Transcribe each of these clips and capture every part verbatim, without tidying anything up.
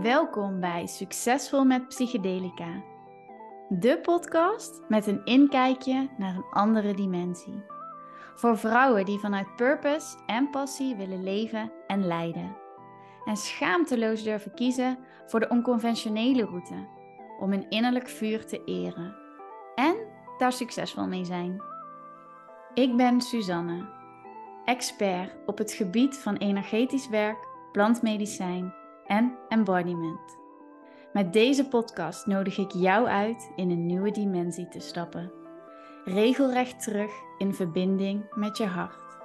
Welkom bij Succesvol met Psychedelica. De podcast met een inkijkje naar een andere dimensie. Voor vrouwen die vanuit purpose en passie willen leven en leiden. En schaamteloos durven kiezen voor de onconventionele route. Om hun innerlijk vuur te eren. En daar succesvol mee zijn. Ik ben Suzanne. Expert op het gebied van energetisch werk, plantmedicijn en embodiment. Met deze podcast nodig ik jou uit in een nieuwe dimensie te stappen. Regelrecht terug in verbinding met je hart.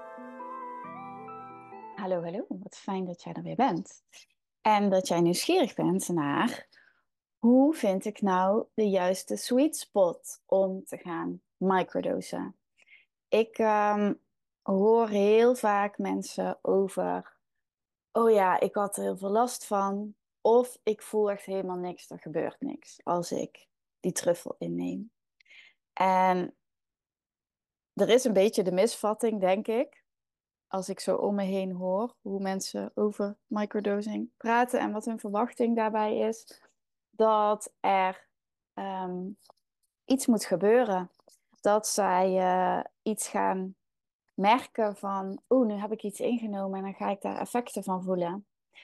Hallo, hallo. Wat fijn dat jij er weer bent. En dat jij nieuwsgierig bent naar hoe vind ik nou de juiste sweet spot om te gaan microdosen. Ik um, hoor heel vaak mensen over, oh ja, ik had er heel veel last van. Of ik voel echt helemaal niks, er gebeurt niks als ik die truffel inneem. En er is een beetje de misvatting, denk ik, als ik zo om me heen hoor hoe mensen over microdosing praten en wat hun verwachting daarbij is, dat er um, iets moet gebeuren. Dat zij uh, iets gaan merken van, oeh, nu heb ik iets ingenomen en dan ga ik daar effecten van voelen.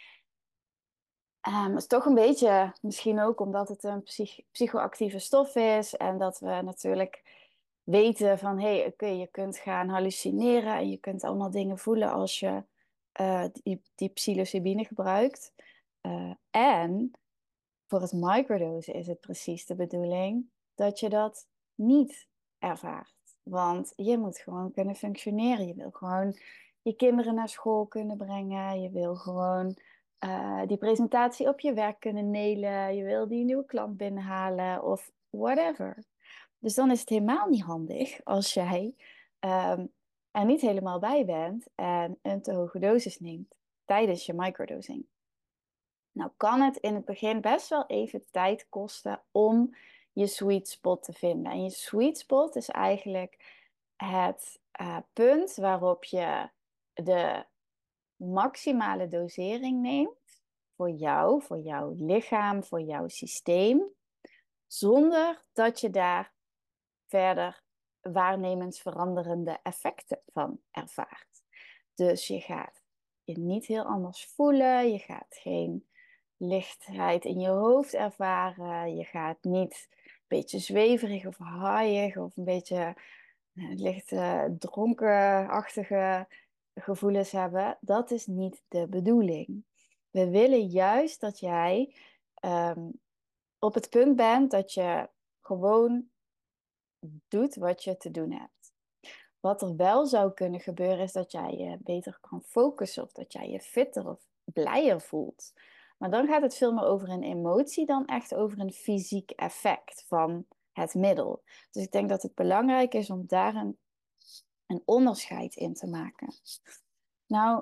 Um, het is toch een beetje, misschien ook omdat het een psych- psychoactieve stof is en dat we natuurlijk weten van, hé, hey, oké, okay, je kunt gaan hallucineren en je kunt allemaal dingen voelen als je uh, die, die psilocybine gebruikt. Uh, en voor het microdosen is het precies de bedoeling dat je dat niet ervaart. Want je moet gewoon kunnen functioneren. Je wil gewoon je kinderen naar school kunnen brengen. Je wil gewoon uh, die presentatie op je werk kunnen nailen. Je wil die nieuwe klant binnenhalen of whatever. Dus dan is het helemaal niet handig als jij um, er niet helemaal bij bent en een te hoge dosis neemt tijdens je microdosing. Nou kan het in het begin best wel even tijd kosten om je sweet spot te vinden. En je sweet spot is eigenlijk het uh, punt waarop je de maximale dosering neemt voor jou, voor jouw lichaam, voor jouw systeem, zonder dat je daar verder waarnemensveranderende effecten van ervaart. Dus je gaat je niet heel anders voelen, je gaat geen lichtheid in je hoofd ervaren. Je gaat niet een beetje zweverig of haaiig of een beetje uh, licht uh, dronkenachtige gevoelens hebben. Dat is niet de bedoeling. We willen juist dat jij um, op het punt bent dat je gewoon doet wat je te doen hebt. Wat er wel zou kunnen gebeuren is dat jij je beter kan focussen of dat jij je fitter of blijer voelt. Maar dan gaat het veel meer over een emotie dan echt over een fysiek effect van het middel. Dus ik denk dat het belangrijk is om daar een, een onderscheid in te maken. Nou,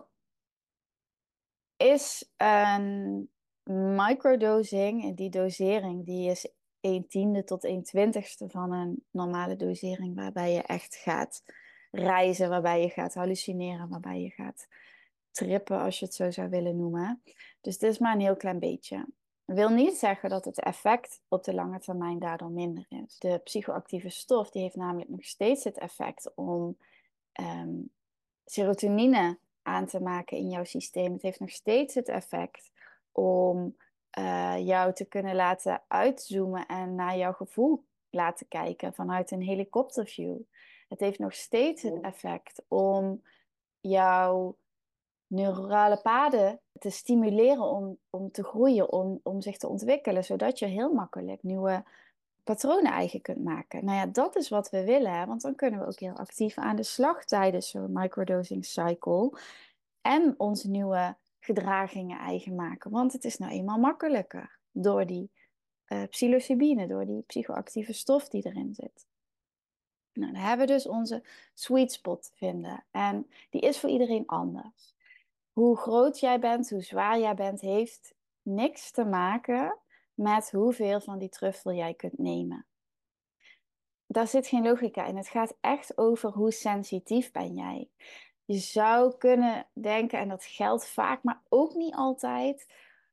is een microdosing, die dosering, die is een tiende tot een twintigste van een normale dosering, waarbij je echt gaat reizen, waarbij je gaat hallucineren, waarbij je gaat trippen, als je het zo zou willen noemen. Dus het is maar een heel klein beetje. Dat wil niet zeggen dat het effect op de lange termijn daardoor minder is. De psychoactieve stof die heeft namelijk nog steeds het effect om um, serotonine aan te maken in jouw systeem. Het heeft nog steeds het effect om uh, jou te kunnen laten uitzoomen en naar jouw gevoel laten kijken vanuit een helikopterview. Het heeft nog steeds het effect om jouw neurale paden te stimuleren om, om te groeien, om, om zich te ontwikkelen, zodat je heel makkelijk nieuwe patronen eigen kunt maken. Nou ja, dat is wat we willen, hè? Want dan kunnen we ook heel actief aan de slag tijdens zo'n microdosing cycle en onze nieuwe gedragingen eigen maken. Want het is nou eenmaal makkelijker door die uh, psilocybine, door die psychoactieve stof die erin zit. Nou, dan hebben we dus onze sweet spot vinden. En die is voor iedereen anders. Hoe groot jij bent, hoe zwaar jij bent, heeft niks te maken met hoeveel van die truffel jij kunt nemen. Daar zit geen logica in. Het gaat echt over hoe sensitief ben jij. Je zou kunnen denken, en dat geldt vaak, maar ook niet altijd,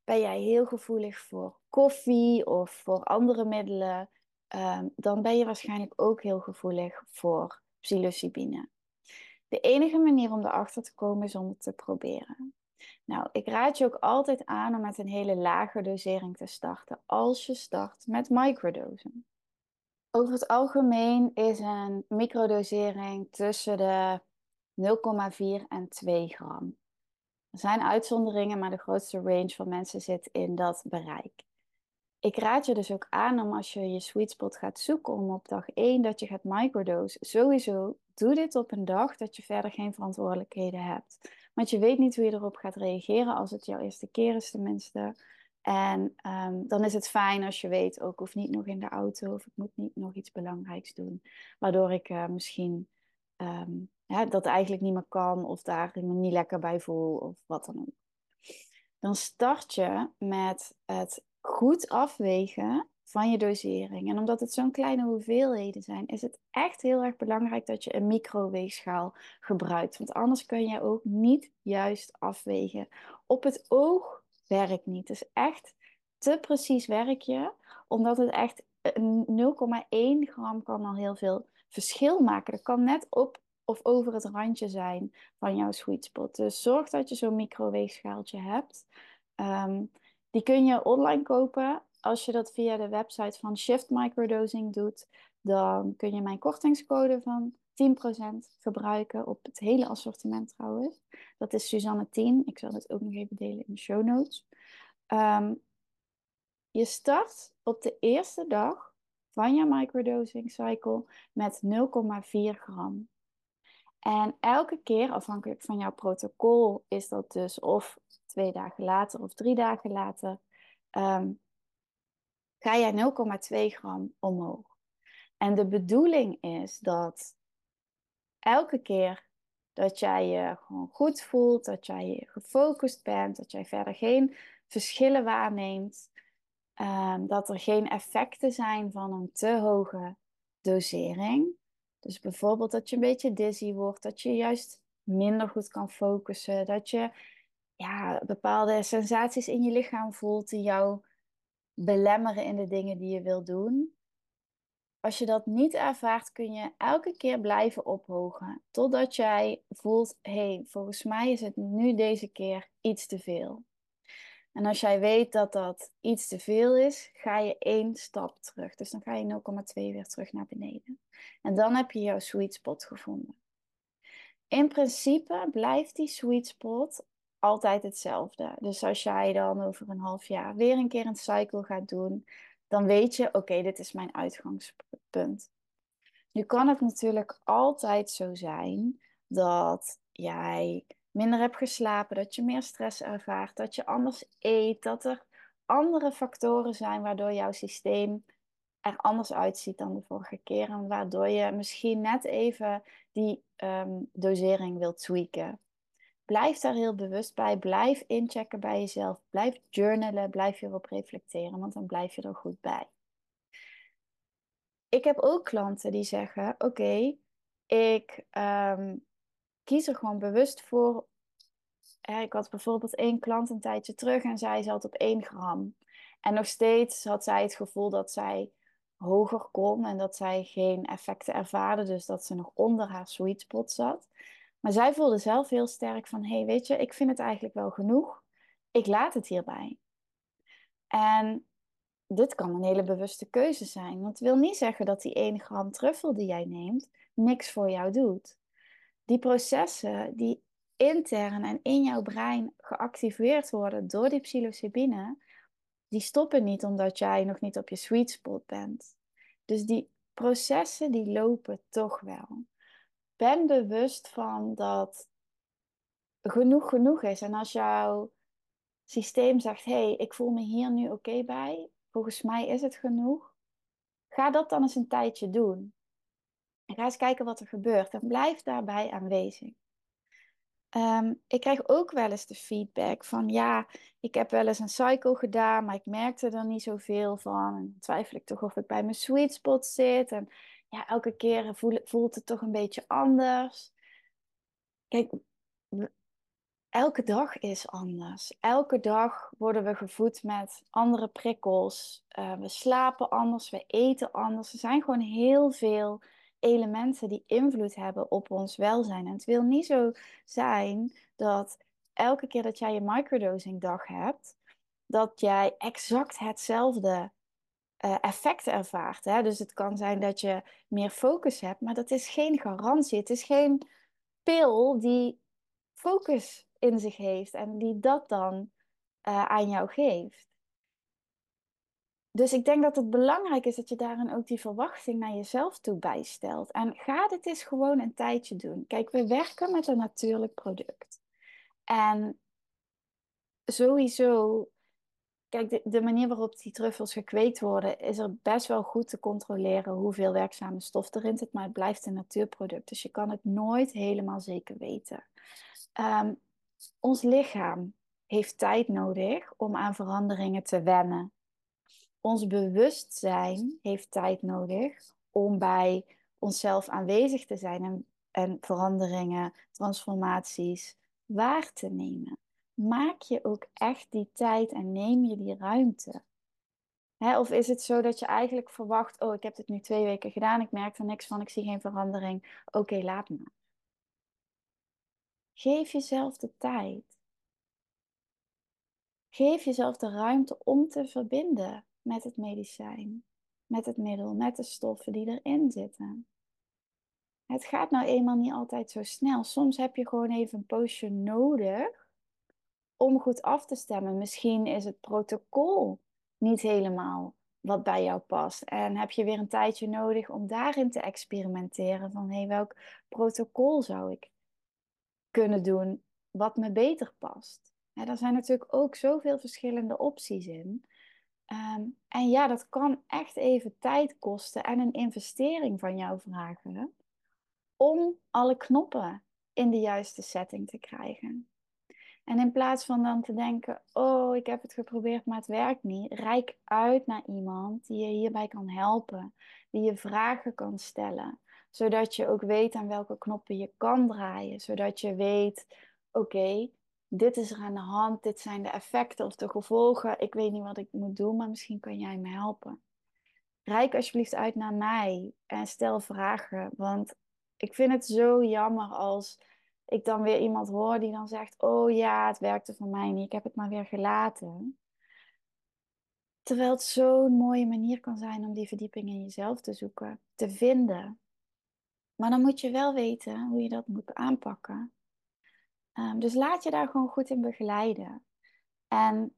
ben jij heel gevoelig voor koffie of voor andere middelen, ehm, dan ben je waarschijnlijk ook heel gevoelig voor psilocybine. De enige manier om erachter te komen is om het te proberen. Nou, ik raad je ook altijd aan om met een hele lage dosering te starten als je start met microdosen. Over het algemeen is een microdosering tussen de nul komma vier en twee gram. Er zijn uitzonderingen, maar de grootste range van mensen zit in dat bereik. Ik raad je dus ook aan om als je je sweet spot gaat zoeken om op dag één dat je gaat microdose. Sowieso doe dit op een dag dat je verder geen verantwoordelijkheden hebt. Want je weet niet hoe je erop gaat reageren als het jouw eerste keer is tenminste. En um, dan is het fijn als je weet, ook hoef niet nog in de auto of ik moet niet nog iets belangrijks doen. Waardoor ik uh, misschien um, ja, dat eigenlijk niet meer kan of daar me niet lekker bij voel of wat dan ook. Dan start je met het goed afwegen van je dosering. En omdat het zo'n kleine hoeveelheden zijn, is het echt heel erg belangrijk dat je een microweegschaal gebruikt. Want anders kun je ook niet juist afwegen. Op het oog werkt niet. Het is echt te precies werk je, omdat het echt nul komma één gram kan al heel veel verschil maken. Dat kan net op of over het randje zijn van jouw sweet spot. Dus zorg dat je zo'n microweegschaaltje hebt. Um, die kun je online kopen. Als je dat via de website van Shift Microdosing doet, dan kun je mijn kortingscode van tien procent gebruiken op het hele assortiment trouwens. Dat is Suzanne tien. Ik zal het ook nog even delen in de show notes. Um, je start op de eerste dag van je microdosing cycle met nul komma vier gram. En elke keer, afhankelijk van jouw protocol, is dat dus of twee dagen later of drie dagen later, um, ga jij nul komma twee gram omhoog. En de bedoeling is dat elke keer dat jij je gewoon goed voelt, dat jij gefocust bent, dat jij verder geen verschillen waarneemt, um, dat er geen effecten zijn van een te hoge dosering. Dus bijvoorbeeld dat je een beetje dizzy wordt, dat je juist minder goed kan focussen, dat je ja, bepaalde sensaties in je lichaam voelt die jou belemmeren in de dingen die je wil doen. Als je dat niet ervaart, kun je elke keer blijven ophogen, totdat jij voelt, hé, hey, volgens mij is het nu deze keer iets te veel. En als jij weet dat dat iets te veel is, ga je één stap terug. Dus dan ga je nul komma twee weer terug naar beneden. En dan heb je jouw sweet spot gevonden. In principe blijft die sweet spot altijd hetzelfde. Dus als jij dan over een half jaar weer een keer een cycle gaat doen, dan weet je, oké, okay, dit is mijn uitgangspunt. Nu kan het natuurlijk altijd zo zijn dat jij minder hebt geslapen, dat je meer stress ervaart, dat je anders eet, dat er andere factoren zijn waardoor jouw systeem er anders uitziet dan de vorige keer en waardoor je misschien net even die um, dosering wilt tweaken. Blijf daar heel bewust bij, blijf inchecken bij jezelf, blijf journalen, blijf hierop reflecteren, want dan blijf je er goed bij. Ik heb ook klanten die zeggen, oké, okay, ik um, kies er gewoon bewust voor. Ja, ik had bijvoorbeeld één klant een tijdje terug en zij zat op één gram. En nog steeds had zij het gevoel dat zij hoger kon en dat zij geen effecten ervaarde, dus dat ze nog onder haar sweet spot zat. Maar zij voelde zelf heel sterk van, hé, hey, weet je, ik vind het eigenlijk wel genoeg. Ik laat het hierbij. En dit kan een hele bewuste keuze zijn. Want het wil niet zeggen dat die één gram truffel die jij neemt niks voor jou doet. Die processen die intern en in jouw brein geactiveerd worden door die psilocybine, die stoppen niet omdat jij nog niet op je sweet spot bent. Dus die processen die lopen toch wel. Ben bewust van dat genoeg genoeg is. En als jouw systeem zegt, hé, hey, ik voel me hier nu oké okay bij, volgens mij is het genoeg. Ga dat dan eens een tijdje doen. En ga eens kijken wat er gebeurt. En blijf daarbij aanwezig. Um, ik krijg ook wel eens de feedback van, ja, ik heb wel eens een cycle gedaan, maar ik merkte er niet zoveel van. En dan twijfel ik toch of ik bij mijn sweet spot zit. En ja, elke keer voel, voelt het toch een beetje anders. Kijk, elke dag is anders. Elke dag worden we gevoed met andere prikkels. Uh, we slapen anders, we eten anders. Er zijn gewoon heel veel elementen die invloed hebben op ons welzijn. En het wil niet zo zijn dat elke keer dat jij je microdosing dag hebt, dat jij exact hetzelfde uh, effect ervaart. Hè? Dus het kan zijn dat je meer focus hebt, maar dat is geen garantie. Het is geen pil die focus in zich heeft en die dat dan uh, aan jou geeft. Dus ik denk dat het belangrijk is dat je daarin ook die verwachting naar jezelf toe bijstelt. En ga dit eens gewoon een tijdje doen. Kijk, we werken met een natuurlijk product. En sowieso, kijk, de, de manier waarop die truffels gekweekt worden, is er best wel goed te controleren hoeveel werkzame stof erin zit. Maar het blijft een natuurproduct. Dus je kan het nooit helemaal zeker weten. Um, Ons lichaam heeft tijd nodig om aan veranderingen te wennen. Ons bewustzijn heeft tijd nodig om bij onszelf aanwezig te zijn en, en veranderingen, transformaties waar te nemen. Maak je ook echt die tijd en neem je die ruimte. Hè, of is het zo dat je eigenlijk verwacht, oh, ik heb dit nu twee weken gedaan, ik merk er niks van, ik zie geen verandering. Oké, okay, laat maar. Geef jezelf de tijd. Geef jezelf de ruimte om te verbinden met het medicijn, met het middel, met de stoffen die erin zitten. Het gaat nou eenmaal niet altijd zo snel. Soms heb je gewoon even een poosje nodig om goed af te stemmen. Misschien is het protocol niet helemaal wat bij jou past. En heb je weer een tijdje nodig om daarin te experimenteren. Van hé, hey, welk protocol zou ik kunnen doen wat me beter past? Ja, er zijn natuurlijk ook zoveel verschillende opties in. Um, en ja, dat kan echt even tijd kosten en een investering van jou vragen om alle knoppen in de juiste setting te krijgen. En in plaats van dan te denken, oh, ik heb het geprobeerd, maar het werkt niet, reik uit naar iemand die je hierbij kan helpen, die je vragen kan stellen, zodat je ook weet aan welke knoppen je kan draaien, zodat je weet, oké, okay, dit is er aan de hand, dit zijn de effecten of de gevolgen, ik weet niet wat ik moet doen, maar misschien kan jij me helpen. Reik alsjeblieft uit naar mij en stel vragen, want ik vind het zo jammer als ik dan weer iemand hoor die dan zegt, oh ja, het werkte voor mij niet, ik heb het maar weer gelaten. Terwijl het zo'n mooie manier kan zijn om die verdieping in jezelf te zoeken, te vinden. Maar dan moet je wel weten hoe je dat moet aanpakken. Um, dus laat je daar gewoon goed in begeleiden. En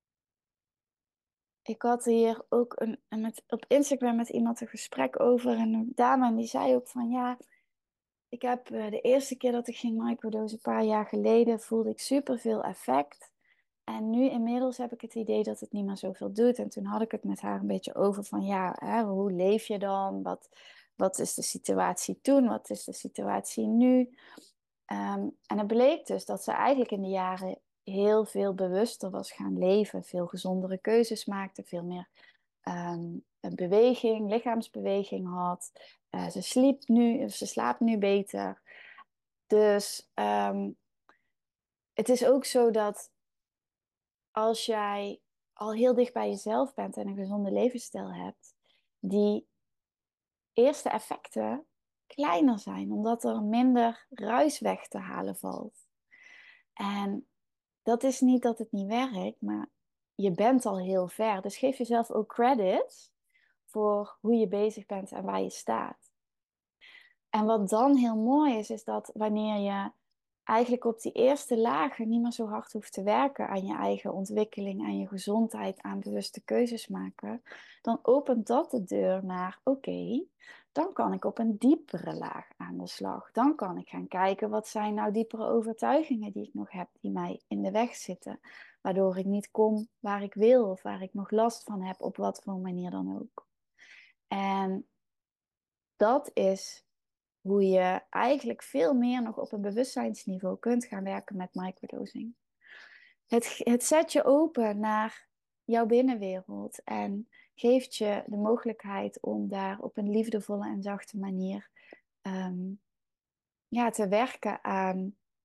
ik had hier ook een, een met, op Instagram met iemand een gesprek over. En een dame en die zei ook van ja, ik heb uh, de eerste keer dat ik ging microdosen, een paar jaar geleden, voelde ik super veel effect. En nu inmiddels heb ik het idee dat het niet meer zoveel doet. En toen had ik het met haar een beetje over van ja, hè, hoe leef je dan? Wat, wat is de situatie toen? Wat is de situatie nu? Um, en het bleek dus dat ze eigenlijk in de jaren heel veel bewuster was gaan leven. Veel gezondere keuzes maakte, veel meer um, een beweging, lichaamsbeweging had. Uh, ze sliep nu, ze slaapt nu beter. Dus um, het is ook zo dat als jij al heel dicht bij jezelf bent en een gezonde levensstijl hebt, die eerste effecten kleiner zijn, omdat er minder ruis weg te halen valt. En dat is niet dat het niet werkt, maar je bent al heel ver. Dus geef jezelf ook credit voor hoe je bezig bent en waar je staat. En wat dan heel mooi is, is dat wanneer je eigenlijk op die eerste lagen niet meer zo hard hoeft te werken aan je eigen ontwikkeling, aan je gezondheid, aan bewuste keuzes maken, dan opent dat de deur naar, oké, okay, dan kan ik op een diepere laag aan de slag. Dan kan ik gaan kijken, wat zijn nou diepere overtuigingen die ik nog heb, die mij in de weg zitten, waardoor ik niet kom waar ik wil of waar ik nog last van heb, op wat voor manier dan ook. En dat is hoe je eigenlijk veel meer nog op een bewustzijnsniveau kunt gaan werken met microdosing. Het, het zet je open naar jouw binnenwereld en geeft je de mogelijkheid om daar op een liefdevolle en zachte manier um, ja, te werken aan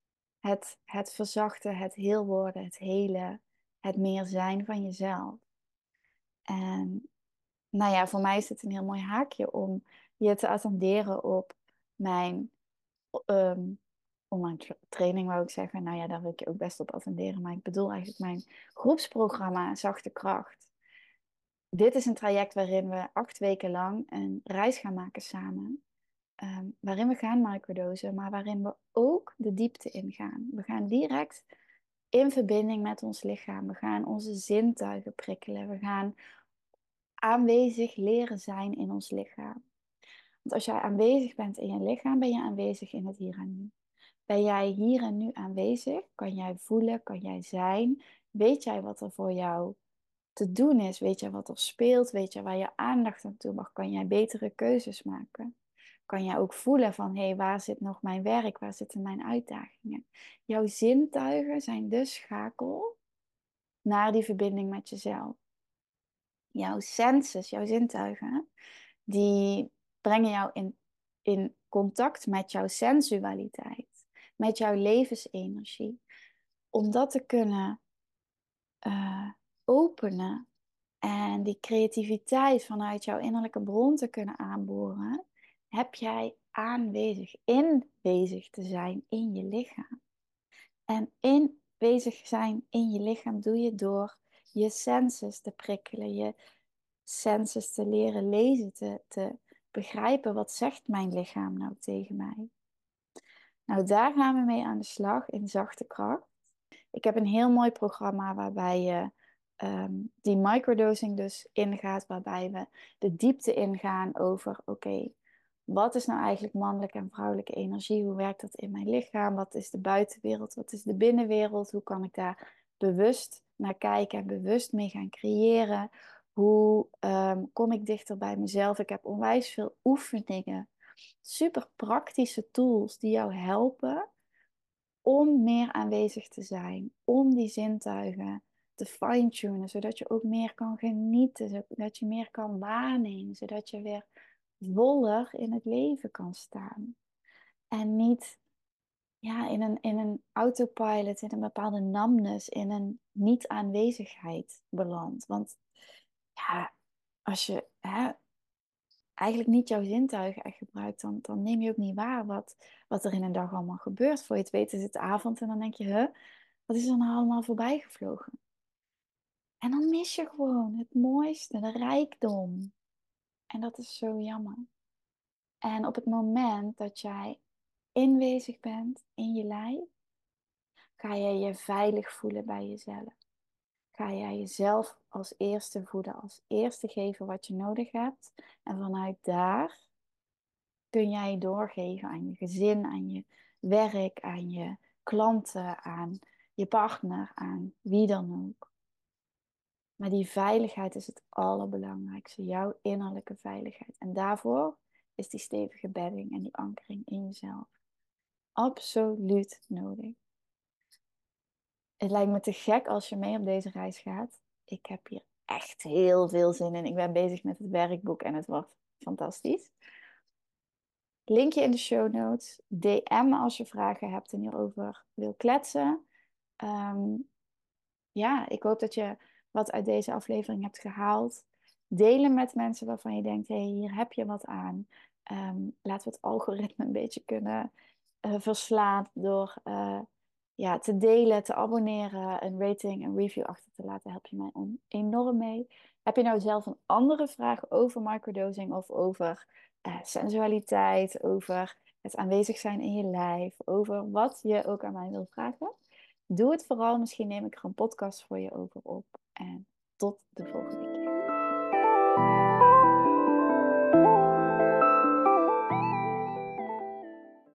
Het, het verzachten, het heel worden, het hele, het meer zijn van jezelf. En nou ja, voor mij is het een heel mooi haakje om je te attenderen op mijn um, online tra- training, wou ik zeggen. Nou ja, daar wil ik je ook best op attenderen. Maar ik bedoel eigenlijk mijn groepsprogramma Zachte Kracht. Dit is een traject waarin we acht weken lang een reis gaan maken samen. Um, waarin we gaan microdosen, maar waarin we ook de diepte ingaan. We gaan direct in verbinding met ons lichaam. We gaan onze zintuigen prikkelen. We gaan aanwezig leren zijn in ons lichaam. Want als jij aanwezig bent in je lichaam, ben je aanwezig in het hier en nu. Ben jij hier en nu aanwezig? Kan jij voelen? Kan jij zijn? Weet jij wat er voor jou te doen is? Weet jij wat er speelt? Weet je waar je aandacht aan toe mag? Kan jij betere keuzes maken? Kan jij ook voelen van, hé, hey, waar zit nog mijn werk? Waar zitten mijn uitdagingen? Jouw zintuigen zijn de schakel naar die verbinding met jezelf. Jouw senses, jouw zintuigen, die brengen jou in, in contact met jouw sensualiteit, met jouw levensenergie. Om dat te kunnen uh, openen en die creativiteit vanuit jouw innerlijke bron te kunnen aanboren, heb jij aanwezig, inwezig te zijn in je lichaam. En inwezig zijn in je lichaam doe je door je senses te prikkelen, je senses te leren lezen, te, te begrijpen wat zegt mijn lichaam nou tegen mij. Nou, daar gaan we mee aan de slag in Zachte Kracht. Ik heb een heel mooi programma waarbij je um, die microdosing dus ingaat, waarbij we de diepte ingaan over, oké, okay, wat is nou eigenlijk mannelijke en vrouwelijke energie? Hoe werkt dat in mijn lichaam? Wat is de buitenwereld? Wat is de binnenwereld? Hoe kan ik daar bewust naar kijken en bewust mee gaan creëren? Hoe um, kom ik dichter bij mezelf? Ik heb onwijs veel oefeningen, super praktische tools die jou helpen om meer aanwezig te zijn, om die zintuigen te fine-tunen, zodat je ook meer kan genieten, zodat je meer kan waarnemen, zodat je weer voller in het leven kan staan. En niet ja, in een, in een autopilot, in een bepaalde numbness, in een niet-aanwezigheid belandt. Want ja, als je hè, eigenlijk niet jouw zintuigen echt gebruikt, dan, dan neem je ook niet waar wat, wat er in een dag allemaal gebeurt. Voor je het weet is het avond en dan denk je, huh, wat is er nou allemaal voorbij gevlogen? En dan mis je gewoon het mooiste, de rijkdom. En dat is zo jammer. En op het moment dat jij inwezig bent in je lijf, ga je je veilig voelen bij jezelf. Ga jij jezelf als eerste voeden, als eerste geven wat je nodig hebt. En vanuit daar kun jij doorgeven aan je gezin, aan je werk, aan je klanten, aan je partner, aan wie dan ook. Maar die veiligheid is het allerbelangrijkste, jouw innerlijke veiligheid. En daarvoor is die stevige bedding en die ankering in jezelf absoluut nodig. Het lijkt me te gek als je mee op deze reis gaat. Ik heb hier echt heel veel zin in. Ik ben bezig met het werkboek en het wordt fantastisch. Linkje in de show notes. D M me als je vragen hebt en hierover wil kletsen. Um, ja, ik hoop dat je wat uit deze aflevering hebt gehaald. Delen met mensen waarvan je denkt, hé, hey, hier heb je wat aan. Um, laten we het algoritme een beetje kunnen uh, verslaan door uh, ja, te delen, te abonneren, een rating, een review achter te laten. Help je mij on- enorm mee. Heb je nou zelf een andere vraag over microdosing of over uh, sensualiteit, over het aanwezig zijn in je lijf, over wat je ook aan mij wil vragen? Doe het vooral. Misschien neem ik er een podcast voor je over op. En tot de volgende keer.